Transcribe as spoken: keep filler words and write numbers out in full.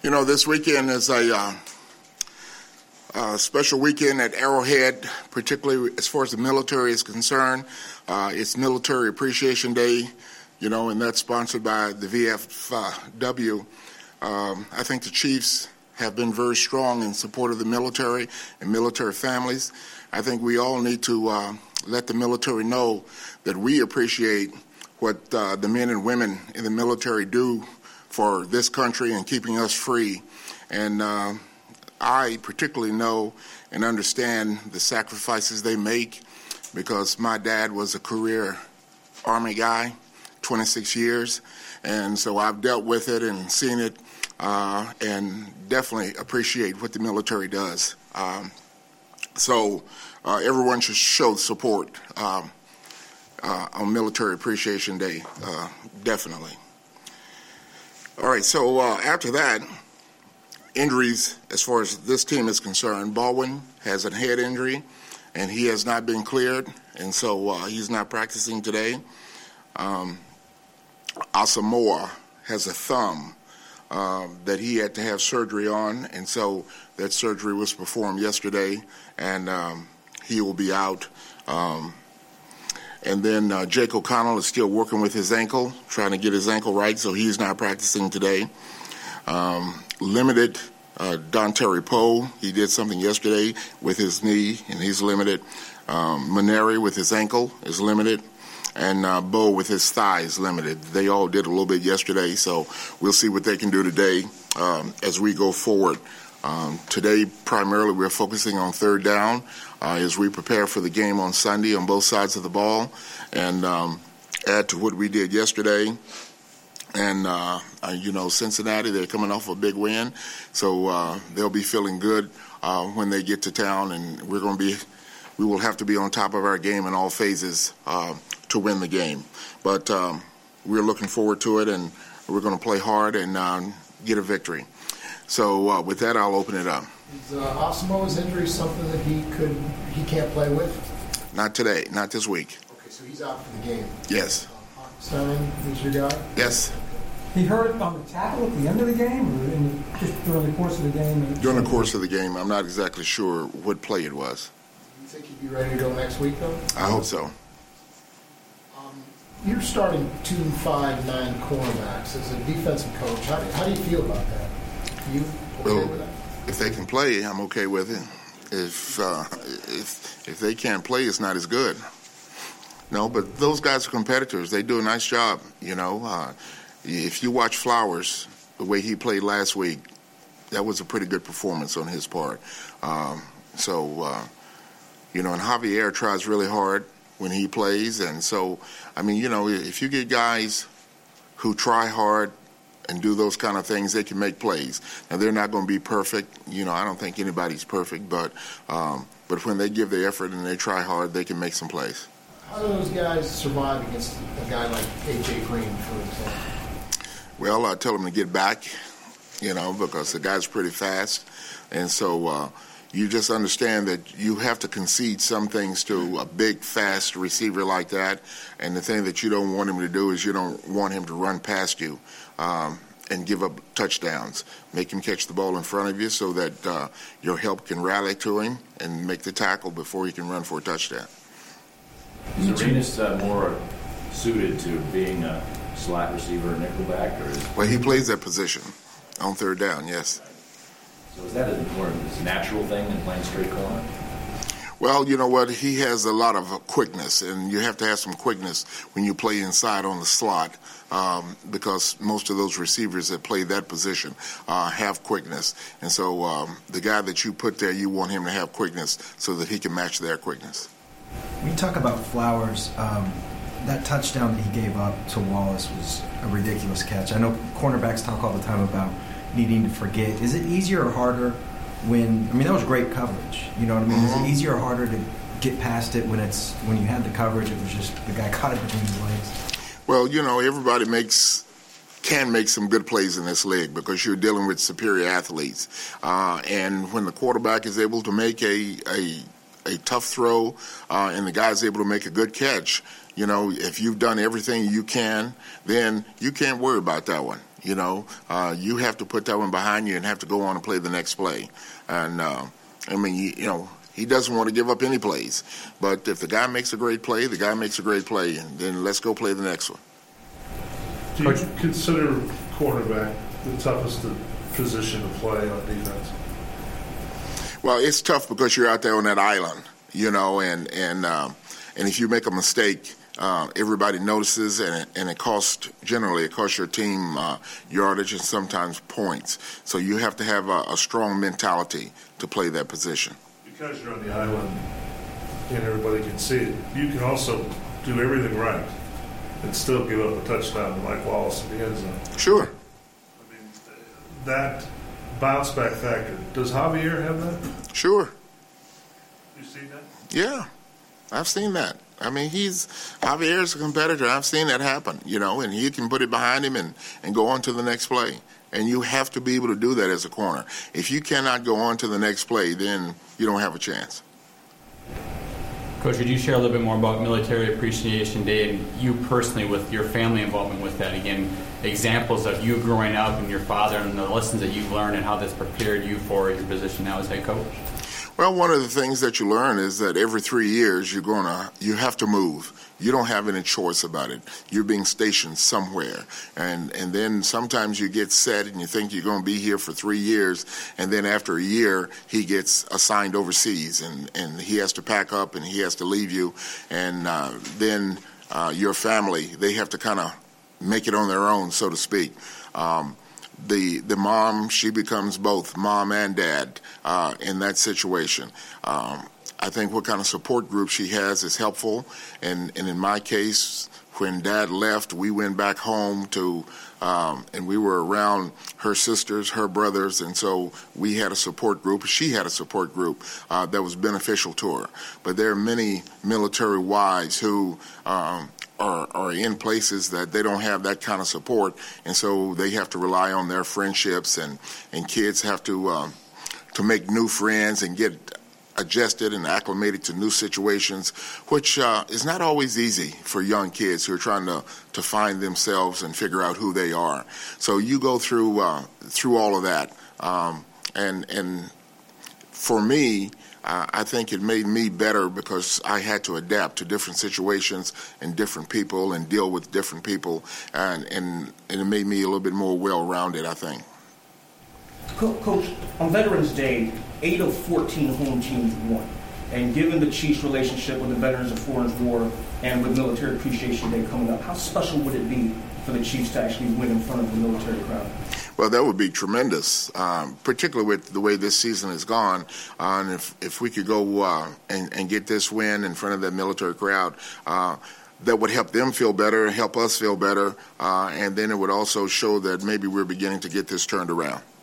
You know, this weekend is a, uh, a special weekend at Arrowhead, particularly as far as the military is concerned. Uh, it's Military Appreciation Day, you know, and that's sponsored by the V F W. Um, I think the Chiefs have been very strong in support of the military and military families. I think we all need to uh, let the military know that we appreciate what uh, the men and women in the military do for this country and keeping us free. And uh, I particularly know and understand the sacrifices they make, because my dad was a career Army guy, twenty-six years, and so I've dealt with it and seen it, uh, and definitely appreciate what the military does. Um, so uh, everyone should show support um, uh, on Military Appreciation Day, uh, definitely. All right, so uh, after that, injuries as far as this team is concerned. Baldwin has a head injury, and he has not been cleared, and so uh, he's not practicing today. Um, Asamoah has a thumb uh, that he had to have surgery on, and so that surgery was performed yesterday, and um, he will be out. Um, And then uh, Jake O'Connell is still working with his ankle, trying to get his ankle right, so he's not practicing today. Um, limited uh, Dontari Poe. He did something yesterday with his knee, and he's limited. Um, Maneri with his ankle is limited. And uh, Bo with his thigh is limited. They all did a little bit yesterday, so we'll see what they can do today um, as we go forward. Um, today, primarily, we're focusing on third down uh, as we prepare for the game on Sunday on both sides of the ball, and um, add to what we did yesterday. And, uh, uh, you know, Cincinnati, they're coming off a big win, so uh, they'll be feeling good uh, when they get to town, and we're going to be, we will have to be on top of our game in all phases uh, to win the game. But um, we're looking forward to it, and we're going to play hard and uh, get a victory. So uh, with that, I'll open it up. Is uh, Asamoah's injury something that he could he can't play with? Not today, not this week. Okay, so he's out for the game. Yes. Uh, Stein is your guy? Yes. He hurt on the tackle at the end of the game, or in, just during the course of the game? During the course of the game, I'm not exactly sure what play it was. Do you think he'd be ready to go next week, though? I hope so. Um, you're starting two, five, nine cornerbacks as a defensive coach. How do, how do you feel about that? You okay well, with that? If they can play, I'm okay with it. If uh, if if they can't play, it's not as good. No, but those guys are competitors. They do a nice job. You know, uh, if you watch Flowers, the way he played last week, that was a pretty good performance on his part. Um, so, uh, you know, and Javier tries really hard when he plays, and so I mean, you know, if you get guys who try hard and do those kind of things, they can make plays. Now, they're not going to be perfect. You know, I don't think anybody's perfect, but um, but when they give their effort and they try hard, they can make some plays. How do those guys survive against a guy like A J Green, for example? Well, I tell them to get back, you know, because the guy's pretty fast. And so uh, you just understand that you have to concede some things to a big, fast receiver like that. And the thing that you don't want him to do is you don't want him to run past you um, and give up touchdowns. Make him catch the ball in front of you so that uh, your help can rally to him and make the tackle before he can run for a touchdown. Is Arenas uh, more suited to being a slot receiver or nickelback? Or is... Well, he plays that position on third down, yes. So is that a more a natural thing than playing straight corner? Well, you know what? He has a lot of quickness, and you have to have some quickness when you play inside on the slot um, because most of those receivers that play that position uh, have quickness. And so um, the guy that you put there, you want him to have quickness so that he can match their quickness. When you talk about Flowers, um, that touchdown that he gave up to Wallace was a ridiculous catch. I know cornerbacks talk all the time about needing to forget. Is it easier or harder when, I mean, that was great coverage. You know what I mean? Mm-hmm. Is it easier or harder to get past it when it's when you had the coverage, it was just the guy caught it between his legs? Well, you know, everybody makes can make some good plays in this league because you're dealing with superior athletes. Uh, and when the quarterback is able to make a, a a tough throw, uh, and the guy's able to make a good catch, you know, if you've done everything you can, then you can't worry about that one. You know, uh, you have to put that one behind you and have to go on and play the next play. And, uh, I mean, you, you know, he doesn't want to give up any plays. But if the guy makes a great play, the guy makes a great play, and then let's go play the next one. Do you consider cornerback the toughest position to play on defense? Well, it's tough because you're out there on that island, you know, and and um, and if you make a mistake, uh, everybody notices, and it, and it costs generally it costs your team uh, yardage and sometimes points. So you have to have a, a strong mentality to play that position. Because you're on the island and everybody can see it, you can also do everything right and still give up a touchdown to Mike Wallace in the end zone. Sure. I mean, that bounce back factor. Does Javier have that? Sure. You seen that? Yeah, I've seen that. I mean, he's Javier's a competitor. I've seen that happen, you know, and he can put it behind him and, and go on to the next play. And you have to be able to do that as a corner. If you cannot go on to the next play, then you don't have a chance. Coach, would you share a little bit more about Military Appreciation Day and you personally with your family involvement with that? Again, examples of you growing up and your father and the lessons that you've learned and how that's prepared you for your position now as head coach. Well, one of the things that you learn is that every three years you're gonna you have to move. You don't have any choice about it. You're being stationed somewhere, and and then sometimes you get set and you think you're going to be here for three years, and then after a year he gets assigned overseas, and and he has to pack up and he has to leave you, and uh, then uh, your family, they have to kind of make it on their own, so to speak. Um, The the mom, she becomes both mom and dad uh, in that situation. Um, I think what kind of support group she has is helpful. And, and in my case, when Dad left, we went back home to, um, and we were around her sisters, her brothers, and so we had a support group. She had a support group uh, that was beneficial to her. But there are many military wives who um, Are, are in places that they don't have that kind of support, and so they have to rely on their friendships, and, and kids have to um, to make new friends and get adjusted and acclimated to new situations, which uh, is not always easy for young kids who are trying to, to find themselves and figure out who they are. So you go through uh, through all of that, um, and and for me, Uh, I think it made me better because I had to adapt to different situations and different people and deal with different people, and, and, and it made me a little bit more well-rounded, I think. Co- Coach, on Veterans Day, eight of fourteen home teams won. And given the Chiefs' relationship with the Veterans of Foreign War and with Military Appreciation Day coming up, how special would it be for the Chiefs to actually win in front of the military crowd? Well, that would be tremendous, um, particularly with the way this season has gone. Uh, and if, if we could go uh, and, and get this win in front of that military crowd, uh, that would help them feel better, help us feel better, uh, and then it would also show that maybe we're beginning to get this turned around.